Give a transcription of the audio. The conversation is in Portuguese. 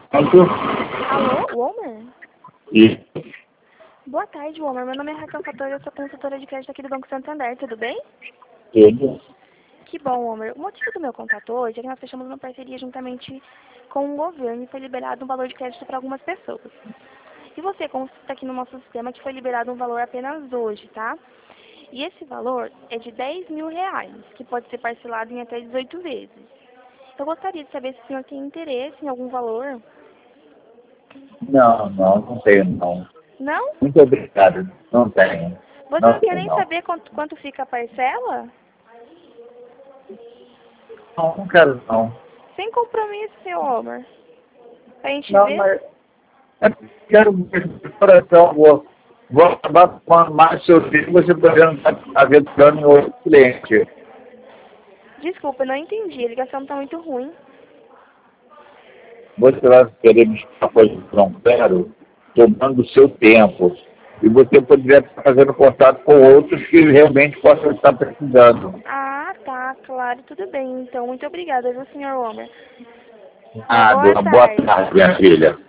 Pronto. Alô, Womer? E Boa tarde, Womer. Meu nome é Raquel Fator, eu sou consultora de crédito aqui do Banco Santander, tudo bem? tudo. Que bom, Womer. O motivo do meu contato hoje é que nós fechamos uma parceria juntamente com o governo e foi liberado um valor de crédito para algumas pessoas. E você consta aqui no nosso sistema que foi liberado um valor apenas hoje, tá? E esse valor é de R$ 10.000, que pode ser parcelado em até 18 vezes. Eu gostaria de saber se o senhor tem interesse em algum valor. Não tenho não. Não? Muito obrigado. Não tenho. Você Não não quer tenho nem não. saber quanto fica a parcela? Não quero não. Sem compromisso, seu Homer. Pra gente Não, ver. mas quero mesmo de coração. Vou acabar com mais seu filho, você podendo estar aventurando em outro cliente. Desculpa, eu não entendi. A ligação tá muito ruim. Você vai querer me explicar coisas que não quero, tomando o seu tempo. E você poderia estar fazendo contato com outros que realmente possam estar precisando. Ah, tá, claro, tudo bem. Então, muito obrigada, viu, senhor Homer? Uma Ah, boa boa tarde. tarde, minha filha.